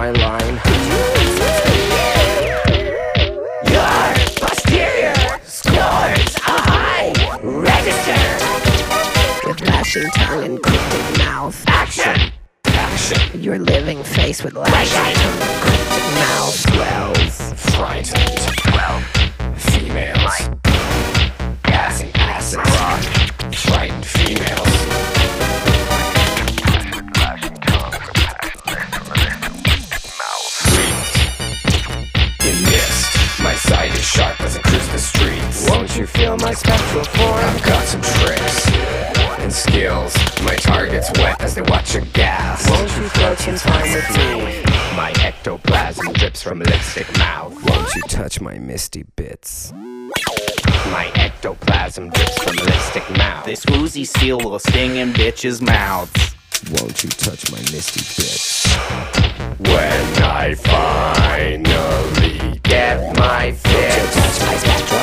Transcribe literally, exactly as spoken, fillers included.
my line. Your posterior scores a high register. With lashing tongue and cryptic mouth. Action! Action. Your living face with lashing tongue and cryptic mouth. Twelve. Frightened. Twelve. Females. Gassing asses. Rock. Frightened females. My sight is sharp as I cruise the streets. Won't you feel my spectral form? I've got some tricks and skills. My target's wet as they watch a gas. Won't you float in time with me? My ectoplasm drips from lipstick mouth. Won't you touch my misty bits? My ectoplasm drips from lipstick mouth. This woozy seal will sting in bitches' mouths. Won't you touch my misty bits? When I finally get my fix, Touch my spectral